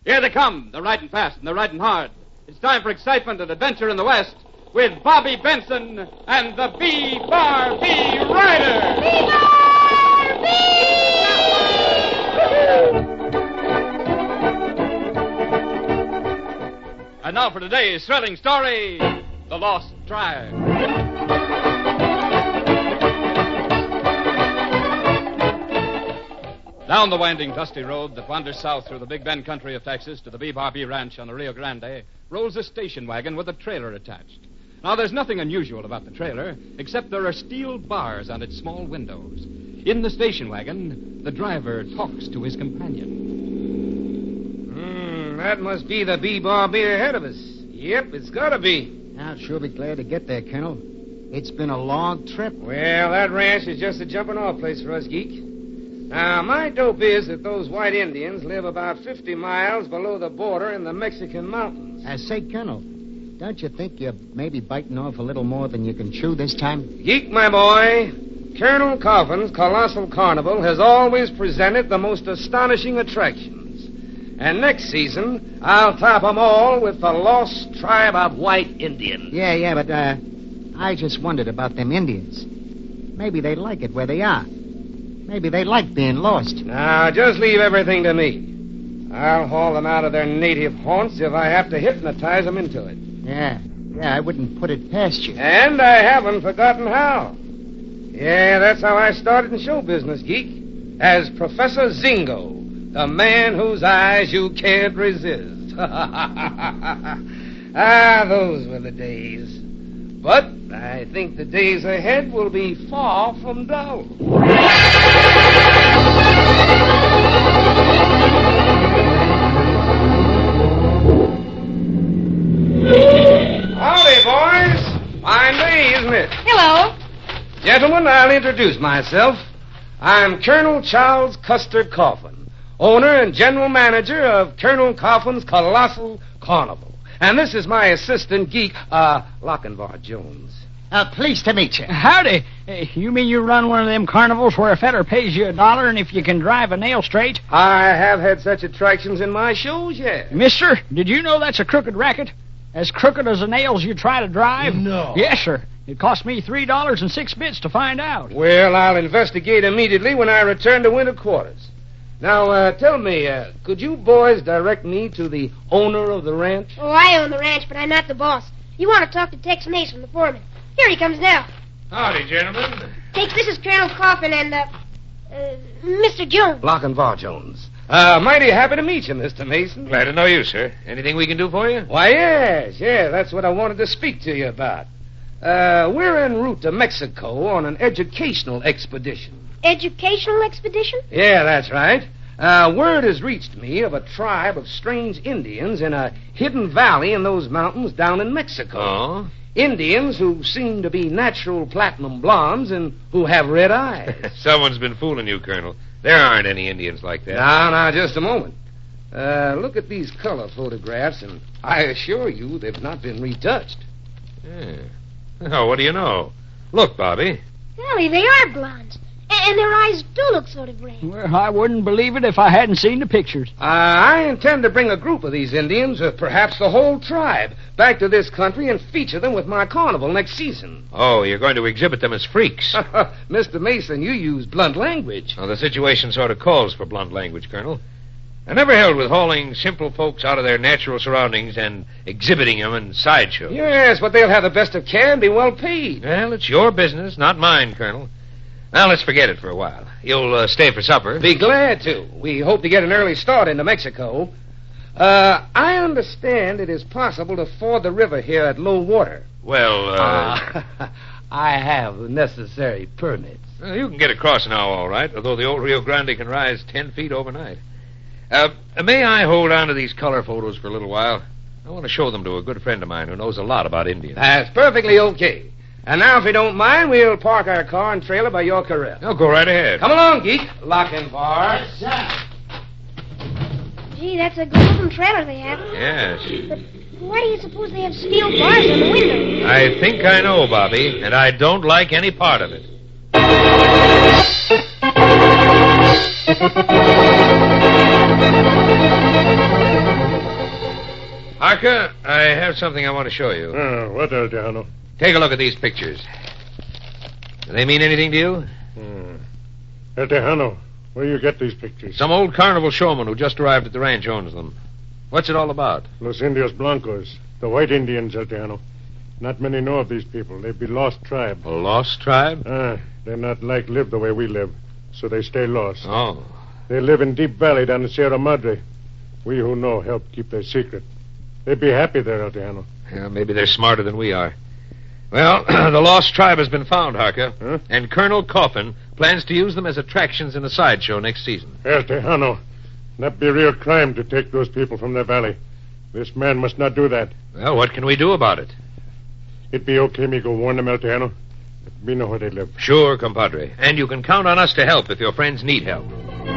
Here they come. They're riding fast and they're riding hard. It's time for excitement and adventure in the West with Bobby Benson and the B-Bar B Rider. B-Bar B! And now for today's thrilling story, The Lost Tribe. Down the winding, dusty road that wanders south through the Big Bend country of Texas to the B-Bar B Ranch on the Rio Grande rolls a station wagon with a trailer attached. Now, there's nothing unusual about the trailer, except there are steel bars on its small windows. In the station wagon, the driver talks to his companion. That must be the B-Bar B ahead of us. Yep, it's gotta be. I'll sure be glad to get there, Colonel. It's been a long trip. Well, that ranch is just a jumping-off place for us, Geek. Now, my dope is that those white Indians live about 50 miles below the border in the Mexican mountains. Say, Colonel, don't you think you're maybe biting off a little more than you can chew this time? Geek, my boy, Colonel Coffin's Colossal Carnival has always presented the most astonishing attractions. And next season, I'll top them all with the Lost Tribe of White Indians. Yeah, but I just wondered about them Indians. Maybe they like it where they are. Maybe they like being lost. Now, just leave everything to me. I'll haul them out of their native haunts if I have to hypnotize them into it. Yeah, I wouldn't put it past you. And I haven't forgotten how. Yeah, that's how I started in show business, Geek. As Professor Zingo, the man whose eyes you can't resist. Those were the days. But I think the days ahead will be far from dull. Howdy, boys. Fine day, isn't it? Hello. Gentlemen, I'll introduce myself. I'm Colonel Charles Custer Coffin, owner and general manager of Colonel Coffin's Colossal Carnival. And this is my assistant geek, Lochinvar Jones. Pleased to meet you. Howdy. You mean you run one of them carnivals where a feller pays you $1 and if you can drive a nail straight? I have had such attractions in my shows, yes. Mister, did you know that's a crooked racket? As crooked as the nails you try to drive? No. Yes, sir. It cost me $3.06 to find out. Well, I'll investigate immediately when I return to winter quarters. Now, tell me, could you boys direct me to the owner of the ranch? Oh, I own the ranch, but I'm not the boss. You want to talk to Tex Mason, the foreman. Here he comes now. Howdy, gentlemen. Tex, this is Colonel Coffin and, Mr. Jones. Lochinvar Jones. Mighty happy to meet you, Mr. Mason. Glad to know you, sir. Anything we can do for you? Why, yes, that's what I wanted to speak to you about. We're en route to Mexico on an educational expedition. Educational expedition? Yeah, that's right. Word has reached me of a tribe of strange Indians in a hidden valley in those mountains down in Mexico. Oh? Indians who seem to be natural platinum blondes and who have red eyes. Someone's been fooling you, Colonel. There aren't any Indians like that. Now, just a moment. Look at these color photographs, and I assure you they've not been retouched. Yeah. Oh, what do you know? Look, Bobby. Golly, they are blondes. And their eyes do look sort of red. Well, I wouldn't believe it if I hadn't seen the pictures. I intend to bring a group of these Indians, or perhaps the whole tribe, back to this country and feature them with my carnival next season. Oh, you're going to exhibit them as freaks. Mr. Mason, you use blunt language. Well, the situation sort of calls for blunt language, Colonel. I never held with hauling simple folks out of their natural surroundings and exhibiting them in sideshows. Yes, but they'll have the best of care and be well paid. Well, it's your business, not mine, Colonel. Now, let's forget it for a while. You'll stay for supper. Be glad to. We hope to get an early start into Mexico. I understand it is possible to ford the river here at low water. Well, I have the necessary permits. Well, you can get across now, all right, although the old Rio Grande can rise 10 feet overnight. May I hold on to these color photos for a little while? I want to show them to a good friend of mine who knows a lot about Indians. That's perfectly okay. And now, if you don't mind, we'll park our car and trailer by your corral. No, go right ahead. Come along, Geek. Lochinvar. Yes, sir. Gee, that's a good-looking trailer they have. Yes. But why do you suppose they have steel bars on the window? I think I know, Bobby, and I don't like any part of it. Harker, I have something I want to show you. What, El Tejano? Take a look at these pictures. Do they mean anything to you? El Tejano, where you get these pictures? Some old carnival showman who just arrived at the ranch owns them. What's it all about? Los Indios Blancos, the white Indians, El Tejano. Not many know of these people. They be lost tribe. A lost tribe? They're not live the way we live, so they stay lost. Oh. They live in Deep Valley down in Sierra Madre. We who know help keep their secret. They'd be happy there, El Tejano. Yeah, maybe they're smarter than we are. Well, the lost tribe has been found, Harker. And Colonel Coffin plans to use them as attractions in a sideshow next season. El Tejano, that be real crime to take those people from their valley. This man must not do that. Well, what can we do about it? It be okay me go warn them, El Tejano. We know where they live. Sure, compadre. And you can count on us to help if your friends need help.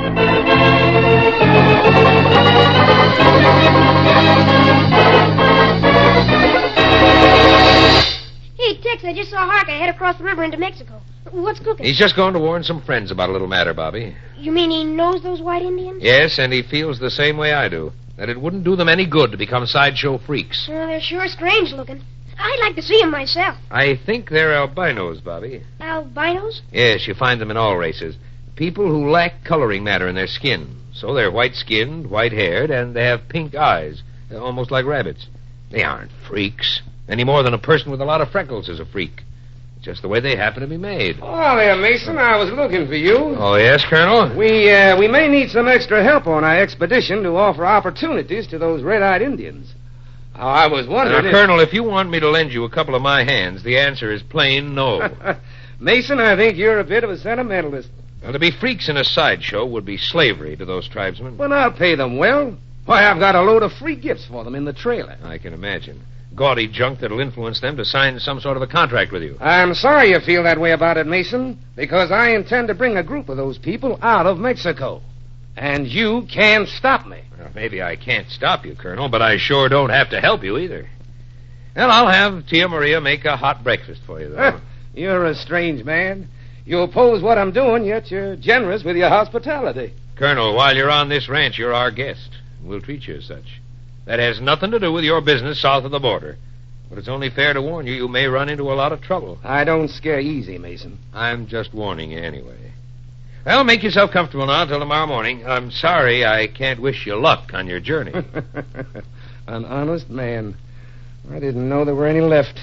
Hey, Tex, I just saw Harker head across the river into Mexico. What's cooking? He's just going to warn some friends about a little matter, Bobby. You mean he knows those white Indians? Yes, and he feels the same way I do. That it wouldn't do them any good to become sideshow freaks. Well, they're sure strange looking. I'd like to see them myself. I think they're albinos, Bobby. Albinos? Yes, you find them in all races. People who lack coloring matter in their skin. So they're white-skinned, white-haired, and they have pink eyes, almost like rabbits. They aren't freaks, any more than a person with a lot of freckles is a freak. It's just the way they happen to be made. Oh, there, Mason. I was looking for you. Oh, yes, Colonel? We may need some extra help on our expedition to offer opportunities to those red-eyed Indians. Oh, I was wondering Now, Colonel, if you want me to lend you a couple of my hands, the answer is plain no. Mason, I think you're a bit of a sentimentalist. Well, to be freaks in a sideshow would be slavery to those tribesmen. Well, I'll pay them well. Why, I've got a load of free gifts for them in the trailer. I can imagine. Gaudy junk that'll influence them to sign some sort of a contract with you. I'm sorry you feel that way about it, Mason, because I intend to bring a group of those people out of Mexico. And you can't stop me. Well, maybe I can't stop you, Colonel, but I sure don't have to help you either. Well, I'll have Tia Maria make a hot breakfast for you, though. You're a strange man. You oppose what I'm doing, yet you're generous with your hospitality. Colonel, while you're on this ranch, you're our guest. We'll treat you as such. That has nothing to do with your business south of the border. But it's only fair to warn you, you may run into a lot of trouble. I don't scare easy, Mason. I'm just warning you anyway. Well, make yourself comfortable now till tomorrow morning. I'm sorry I can't wish you luck on your journey. An honest man. I didn't know there were any left.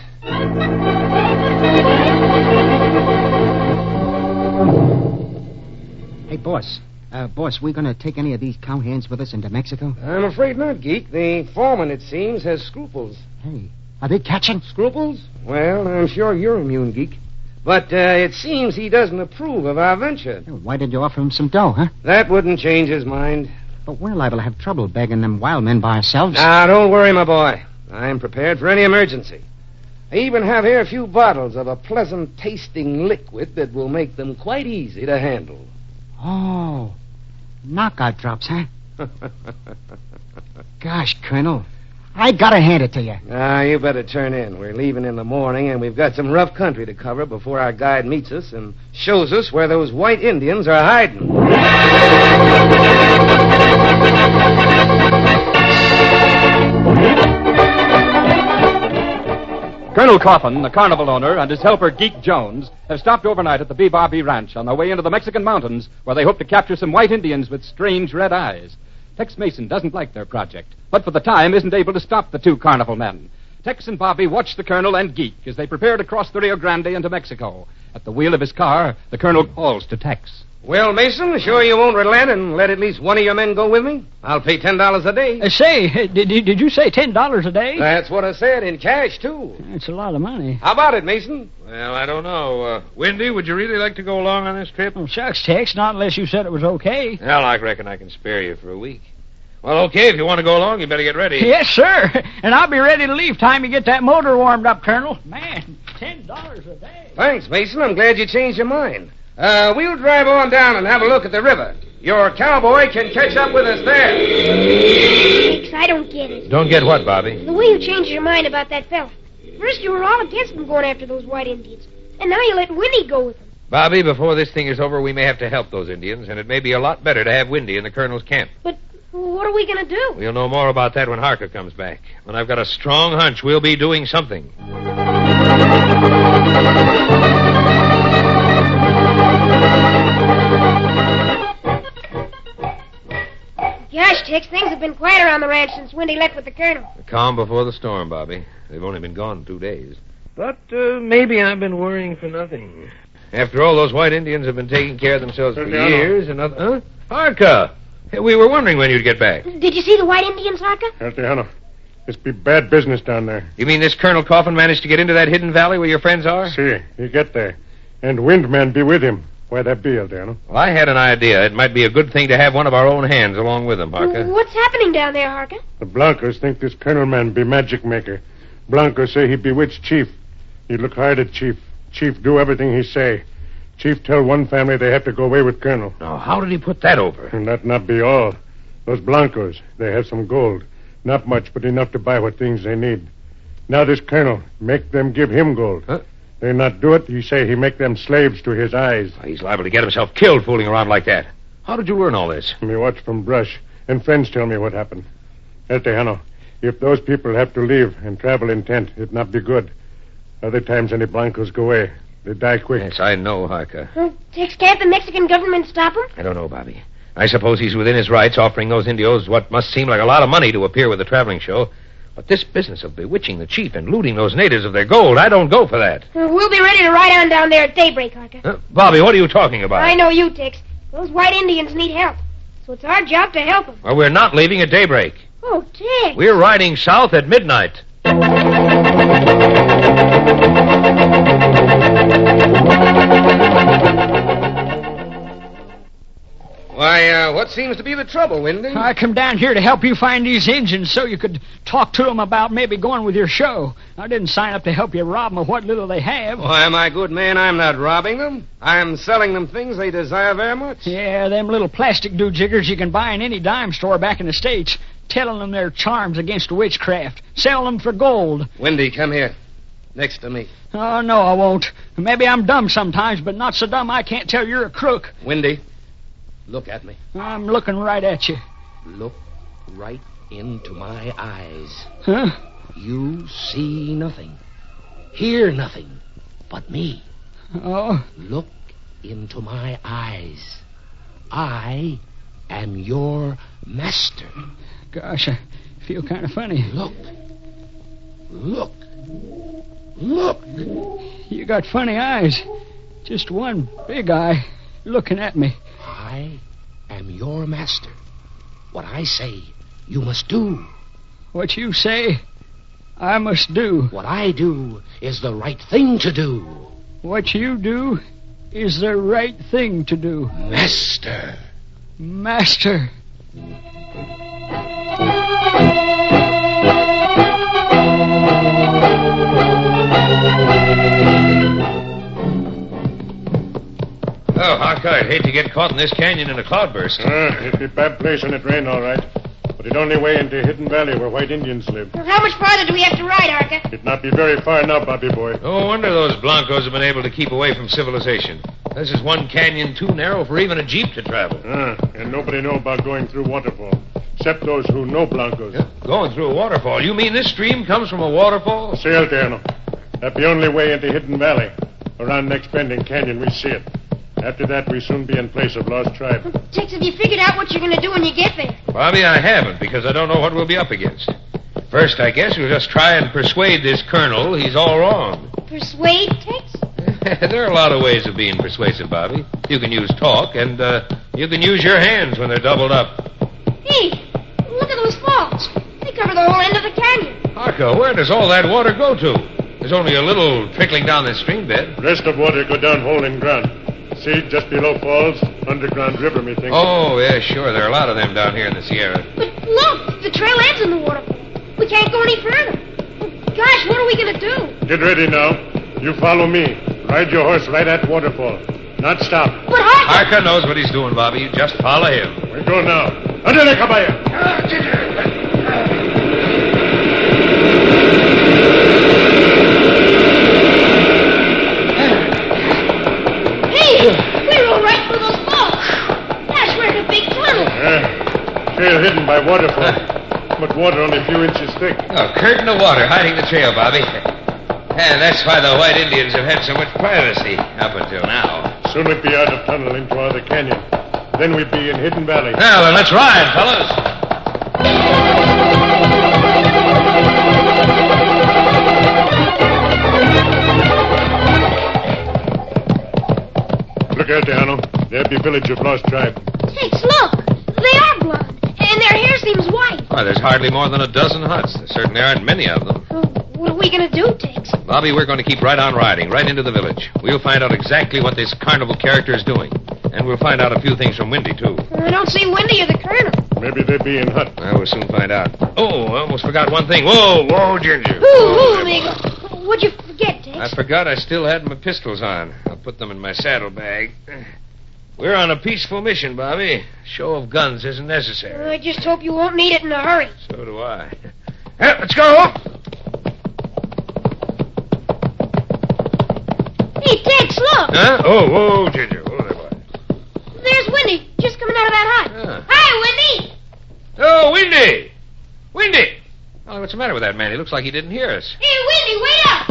Hey, boss. Boss, we going to take any of these cowhands with us into Mexico? I'm afraid not, Geek. The foreman, it seems, has scruples. Hey, are they catching? Scruples? Well, I'm sure you're immune, Geek. But it seems he doesn't approve of our venture. Well, why did you offer him some dough, huh? That wouldn't change his mind. But we're liable to have trouble begging them wild men by ourselves. Now, don't worry, my boy. I'm prepared for any emergency. I even have here a few bottles of a pleasant-tasting liquid that will make them quite easy to handle. Oh, knockout drops, huh? Gosh, Colonel, I gotta hand it to you. Now, you better turn in. We're leaving in the morning, and we've got some rough country to cover before our guide meets us and shows us where those white Indians are hiding. Colonel Coffin, the carnival owner, and his helper, Geek Jones, have stopped overnight at the B-Bar-B Ranch on their way into the Mexican mountains, where they hope to capture some white Indians with strange red eyes. Tex Mason doesn't like their project, but for the time isn't able to stop the two carnival men. Tex and Bobby watch the Colonel and Geek as they prepare to cross the Rio Grande into Mexico. At the wheel of his car, the Colonel calls to Tex. Well, Mason, sure you won't relent and let at least one of your men go with me? I'll pay $10 a day. Say, did you say $10 a day? That's what I said, in cash, too. That's a lot of money. How about it, Mason? Well, I don't know. Wendy, would you really like to go along on this trip? Oh, shucks, Tex, not unless you said it was okay. Well, I reckon I can spare you for a week. Well, okay, if you want to go along, you better get ready. Yes, sir. And I'll be ready to leave time you get that motor warmed up, Colonel. Man, $10 a day. Thanks, Mason. I'm glad you changed your mind. We'll drive on down and have a look at the river. Your cowboy can catch up with us there. Tex, I don't get it. Don't get what, Bobby? The way you changed your mind about that fella. First you were all against him going after those white Indians. And now you let Winnie go with him. Bobby, before this thing is over, we may have to help those Indians, and it may be a lot better to have Windy in the Colonel's camp. But What are we going to do? We'll know more about that when Harker comes back. And I've got a strong hunch we'll be doing something. Gosh, Tex, things have been quiet around the ranch since Wendy left with the colonel. The calm before the storm, Bobby. They've only been gone 2 days. But maybe I've been worrying for nothing. After all, those white Indians have been taking care of themselves for years and nothing. Huh? Harker! Hey, we were wondering when you'd get back. Did you see the white Indians, Harker? El Tejano, this be bad business down there. You mean this Colonel Coffin managed to get into that hidden valley where your friends are? See, he get there. And Windman be with him. Where that be, El Tejano? Well, I had an idea. It might be a good thing to have one of our own hands along with them, Harker. What's happening down there, Harker? The Blancos think this Colonel man be magic maker. Blancos say he bewitched Chief. He look hard at Chief. Chief do everything he say. Chief tell one family they have to go away with Colonel. Now, how did he put that over? And that not be all. Those Blancos, they have some gold. Not much, but enough to buy what things they need. Now this Colonel, make them give him gold. Huh? They not do it, he say he make them slaves to his eyes. He's liable to get himself killed fooling around like that. How did you learn all this? Me watch from brush, and friends tell me what happened. El Tejano, if those people have to leave and travel in tent, it not be good. Other times any Blancos go away. They die quick. Yes, I know, Harker. Tex, can't the Mexican government stop him? I don't know, Bobby. I suppose he's within his rights offering those Indios what must seem like a lot of money to appear with a traveling show. But this business of bewitching the chief and looting those natives of their gold, I don't go for that. We'll be ready to ride on down there at daybreak, Harker. Bobby, what are you talking about? I know you, Tex. Those white Indians need help. So it's our job to help them. Well, we're not leaving at daybreak. Oh, Tex. We're riding south at midnight. Why, what seems to be the trouble, Windy? I come down here to help you find these Injuns so you could talk to them about maybe going with your show. I didn't sign up to help you rob them of what little they have. Why, my good man, I'm not robbing them. I'm selling them things they desire very much. Yeah, them little plastic do-jiggers you can buy in any dime store back in the States, telling them they're charms against witchcraft. Sell them for gold. Windy, come here. Next to me. Oh, no, I won't. Maybe I'm dumb sometimes, but not so dumb I can't tell you're a crook. Windy, look at me. I'm looking right at you. Look right into my eyes. Huh? You see nothing, hear nothing but me. Oh. Look into my eyes. I am your master. Gosh, I feel kind of funny. Look. Look. Look. You got funny eyes. Just one big eye looking at me. I am your master. What I say, you must do. What you say, I must do. What I do is the right thing to do. What you do is the right thing to do. Master. Master. Oh, Harker, I'd hate to get caught in this canyon in a cloudburst. It'd be a bad place when it rain, all right. But it only way into Hidden Valley where white Indians live. Well, how much farther do we have to ride, Harker? It not be very far now, Bobby boy. No wonder those Blancos have been able to keep away from civilization. This is one canyon too narrow for even a jeep to travel. And nobody know about going through waterfall, except those who know Blancos. Going through a waterfall? You mean this stream comes from a waterfall? See, El Tejano. That's the only way into Hidden Valley. Around next bend in canyon, we see it. After that, we soon be in place of lost tribe. Tex, have you figured out what you're going to do when you get there? Bobby, I haven't, because I don't know what we'll be up against. First, I guess we'll just try and persuade this colonel he's all wrong. Persuade, Tex? There are a lot of ways of being persuasive, Bobby. You can use talk, and you can use your hands when they're doubled up. Hey, look at those falls. They cover the whole end of the canyon. Harker, where does all that water go to? There's only a little trickling down this stream bed. Rest of water go down hole in ground. See, just below falls, underground river, methinks. Oh, yeah, sure. There are a lot of them down here in the Sierra. But look, the trail ends in the waterfall. We can't go any further. Oh, gosh, what are we going to do? Get ready now. You follow me. Ride your horse right at waterfall. Not stop. But Harker... Harker knows what he's doing, Bobby. You just follow him. We go now. Andale, caballa. We rode right through those falls. Gosh, we're in a big tunnel. Trail hidden by waterfall. But water only a few inches thick. A curtain of water hiding the trail, Bobby. And that's why the white Indians have had so much privacy up until now. Soon we'd be out of tunnel into other canyon. Then we'd be in Hidden Valley. Now, then, let's ride, fellas. Look out, Tejano. There be village of Lost Tribe. Tex, look. They are blonde. And their hair seems white. Why, there's hardly more than a dozen huts. There certainly aren't many of them. What are we going to do, Tex? Bobby, we're going to keep right on riding, right into the village. We'll find out exactly what this carnival character is doing. And we'll find out a few things from Windy, too. I don't see Windy or the Colonel. Maybe they be in hut. Well, we'll soon find out. Oh, I almost forgot one thing. Whoa, Ginger. Ooh, amigo. What'd you forget, Tex? I forgot I still had my pistols on. I'll put them in my saddlebag. We're on a peaceful mission, Bobby. Show of guns isn't necessary. I just hope you won't need it in a hurry. So do I. Let's go. Hey, Tex, look. Huh? Whoa, Ginger. Whoa there, boy. There's Windy, just coming out of that hut. Ah. Hi, Windy. Oh, Windy! Windy! Oh, what's the matter with that man? He looks like he didn't hear us. Hey, Windy, wait up.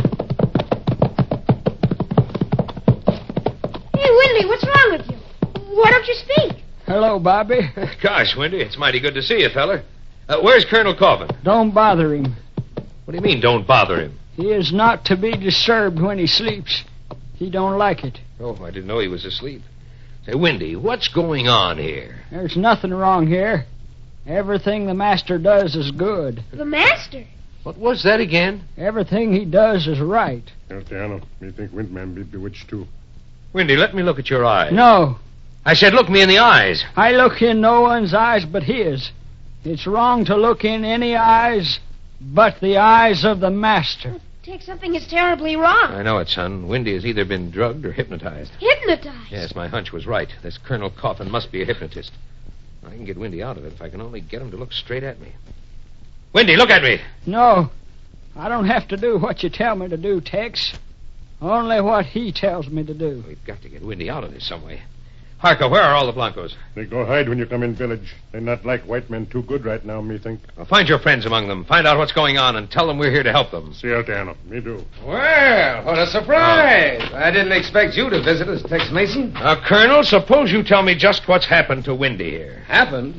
Hey, Windy, what's wrong with you? Why don't you speak? Hello, Bobby. Gosh, Windy, it's mighty good to see you, feller. Where's Colonel Coffin? Don't bother him. What do you mean, don't bother him? He is not to be disturbed when he sleeps. He don't like it. Oh, I didn't know he was asleep. Say, Windy, what's going on here? There's nothing wrong here. Everything the master does is good. The master. What was that again? Everything he does is right. El Tejano, me think Windman be bewitched too. Windy, let me look at your eyes. No, I said look me in the eyes. I look in no one's eyes but his. It's wrong to look in any eyes but the eyes of the master. Tex, something is terribly wrong. I know it, son. Windy has either been drugged or hypnotized. Hypnotized? Yes, my hunch was right. This Colonel Coffin must be a hypnotist. I can get Windy out of it if I can only get him to look straight at me. Windy, look at me. No, I don't have to do what you tell me to do, Tex. Only what he tells me to do. We've got to get Windy out of this some way. Harka, where are all the Blancos? They go hide when you come in village. They not like white men too good right now, me think. Well, find your friends among them. Find out what's going on and tell them we're here to help them. See, El Tejano, me do. Well, what a surprise. I didn't expect you to visit us, Tex Mason. Colonel, suppose you tell me just what's happened to Windy here. Happened?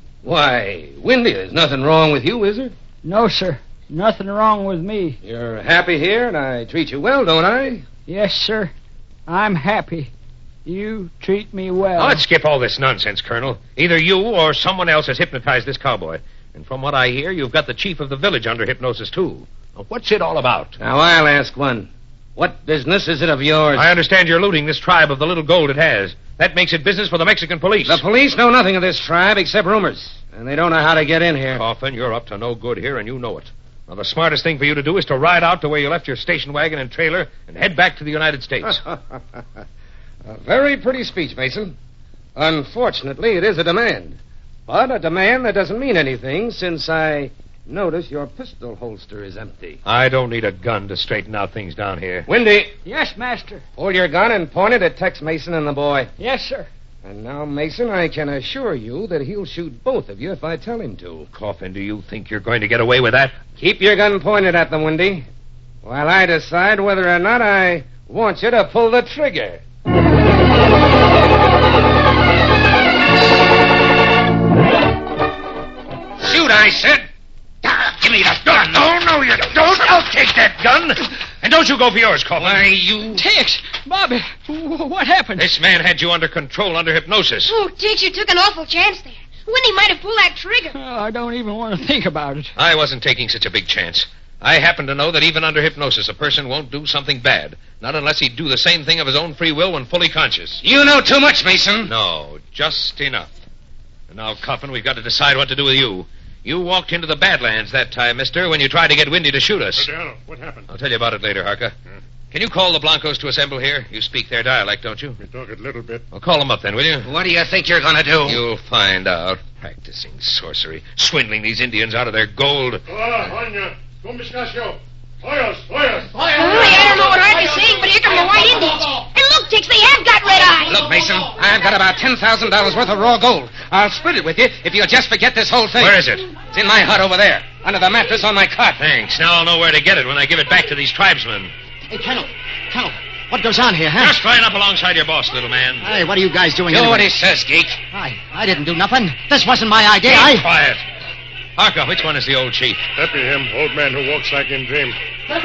Why, Windy, there's nothing wrong with you, is there? No, sir. Nothing wrong with me. You're happy here, and I treat you well, don't I? Yes, sir. I'm happy. You treat me well. Now, let's skip all this nonsense, Colonel. Either you or someone else has hypnotized this cowboy. And from what I hear, you've got the chief of the village under hypnosis, too. Now, what's it all about? Now, I'll ask one. What business is it of yours? I understand you're looting this tribe of the little gold it has. That makes it business for the Mexican police. The police know nothing of this tribe except rumors, and they don't know how to get in here. Coffin, you're up to no good here, and you know it. Now, the smartest thing for you to do is to ride out to where you left your station wagon and trailer and head back to the United States. A very pretty speech, Mason. Unfortunately, it is a demand. But a demand that doesn't mean anything, since I notice your pistol holster is empty. I don't need a gun to straighten out things down here. Windy, Yes, master. pull your gun and point it at Tex Mason and the boy. Yes, sir. And now, Mason, I can assure you that he'll shoot both of you if I tell him to. Coffin, do you think you're going to get away with that? Keep your gun pointed at them, Windy, while I decide whether or not I want you to pull the trigger. Shoot, I said. Give me that gun. No, you don't. I'll take that gun. And don't you go for yours, Coffin. Why, you... Tex, Bobby, what happened? This man had you under control, under hypnosis. Oh, Tex, you took an awful chance there. Windy might have pulled that trigger. Oh, I don't even want to think about it. I wasn't taking such a big chance. I happen to know that even under hypnosis, a person won't do something bad. Not unless he'd do the same thing of his own free will when fully conscious. You know too much, Mason. No, just enough. And now, Coffin, we've got to decide what to do with you. You walked into the Badlands that time, mister, when you tried to get Windy to shoot us. El Tejano, what happened? I'll tell you about it later, Harka. Can you call the Blancos to assemble here? You speak their dialect, don't you? We talk it a little bit. Well, call them up then, will you? What do you think you're going to do? You'll find out. Practicing sorcery, swindling these Indians out of their gold. Hola, ¿Cómo estás yo? I don't know what I'd be saying, but here come the white Indians. And look, Tex, they have got red eyes. Look, Mason, I've got about $10,000 worth of raw gold. I'll split it with you if you'll just forget this whole thing. Where is it? It's in my hut over there, under the mattress on my cot. Thanks. Now I'll know where to get it when I give it back to these tribesmen. Hey, Colonel, what goes on here, huh? Just line up alongside your boss, little man. Hey, what are you guys doing Do anyway? what he says, geek. I didn't do nothing. This wasn't my idea. Keep quiet. Harker, which one is the old chief? Happy him, old man who walks like in dream. What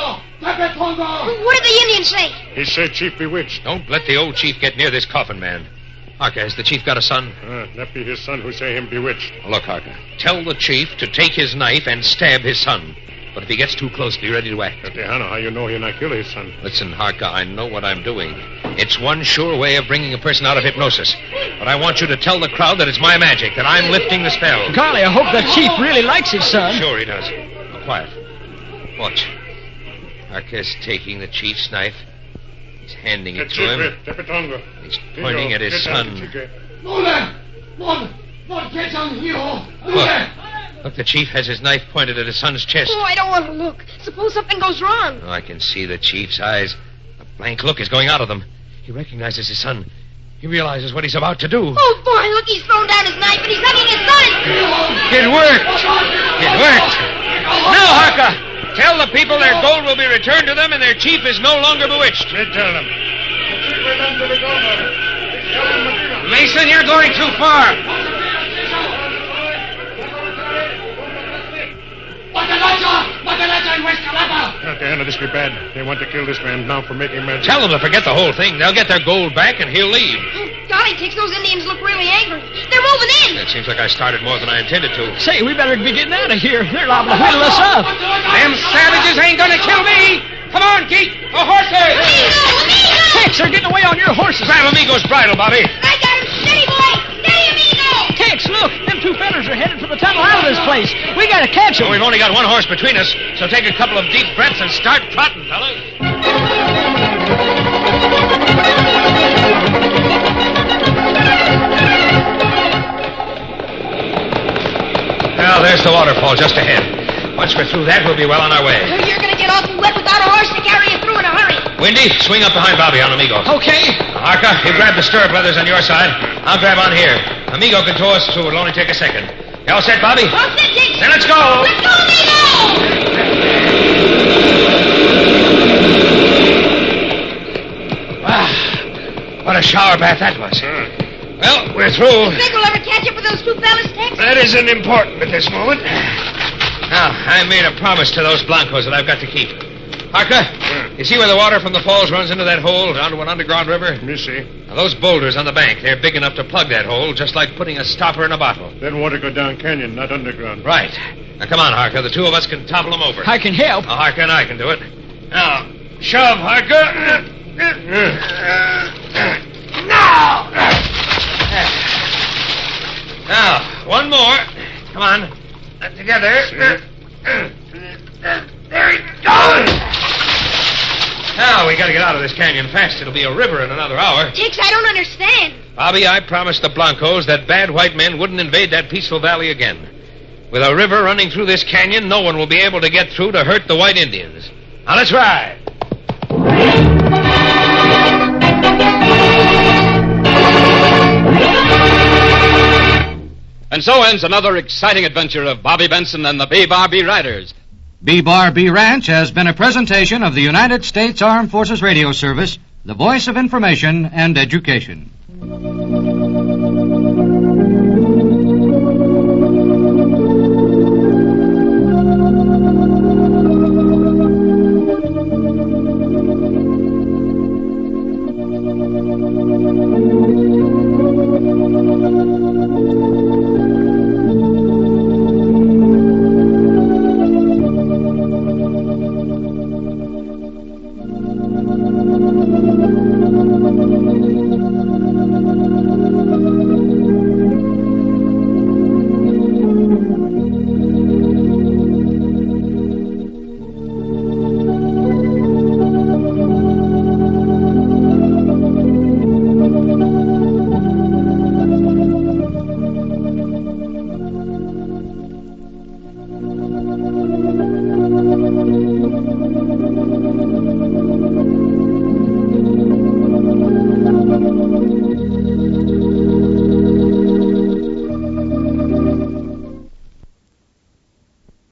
did the Indian say? He said chief bewitched. Don't let the old chief get near this coffin, man. Harker, has the chief got a son? That be his son who say him bewitched. Look, Harker, tell the chief to take his knife and stab his son. But if he gets too close, be ready to act. Tejano, how you know he'll not kill his son? Listen, Harker, I know what I'm doing. It's one sure way of bringing a person out of hypnosis. But I want you to tell the crowd that it's my magic, that I'm lifting the spell. Golly, I hope the chief really likes his son. Sure he does. Now, quiet. Watch. Harker's taking the chief's knife. He's handing it to him. He's pointing at his son. Look, the chief has his knife pointed at his son's chest. Oh, I don't want to look. Suppose something goes wrong. Oh, I can see the chief's eyes. A blank look is going out of them. He recognizes his son. He realizes what he's about to do. Oh, boy, look, he's thrown down his knife and he's hugging his son. It worked. It worked. Now, Harker, tell the people their gold will be returned to them and their chief is no longer bewitched. They tell them. Mason, you're going too far. Tejano, this be bad. They want to kill this man now for making magic. Tell them to forget the whole thing. They'll get their gold back and he'll leave. Golly, Tex, those Indians look really angry. They're moving in. It seems like I started more than I intended to. Say, we better be getting out of here. They're liable to whittle us up. Them savages ain't gonna kill me. Come on, geek. The horses. Amigo! Tex, they're getting away on your horses. Grab Amigo's bridle, Bobby. I got him. Steady, boy. Steady, Amigo. Tex, look, them two fellas are headed for the tunnel out of this place. We gotta catch them. Well, we've only got one horse between us, so take a couple of deep breaths and start trotting, fellas. Now, there's the waterfall just ahead. Once we're through that, we'll be well on our way. You're going to get awful wet without a horse to carry you through in a hurry. Windy, swing up behind Bobby on Amigo. Okay. Harker, you grab the stirrup leathers on your side. I'll grab on here. Amigo can tow us through. It'll only take a second. You all set, Bobby? All set, Tex. Then let's go. Let's go, Amigo! What a shower bath that was. Well, we're through. Think we'll ever catch up with those two fellas, Tex? That isn't important at this moment. Now, I made a promise to those Blancos that I've got to keep. Harker, you see where the water from the falls runs into that hole down to an underground river? Me see. Now, those boulders on the bank, they're big enough to plug that hole, just like putting a stopper in a bottle. Then water go down canyon, not underground. Right. Now, come on, Harker. The two of us can topple them over. I can help. Now, Harker and I can do it. Now, shove, Harker. Now, one more. Come on. Together. There he goes. Now, we gotta get out of this canyon fast. It'll be a river in another hour. Tex, I don't understand. Bobby, I promised the Blancos that bad white men wouldn't invade that peaceful valley again. With a river running through this canyon, no one will be able to get through to hurt the white Indians. Now, let's ride. And so ends another exciting adventure of Bobby Benson and the B-Bar-B Riders. B-Bar-B Ranch has been a presentation of the United States Armed Forces Radio Service, the voice of information and education.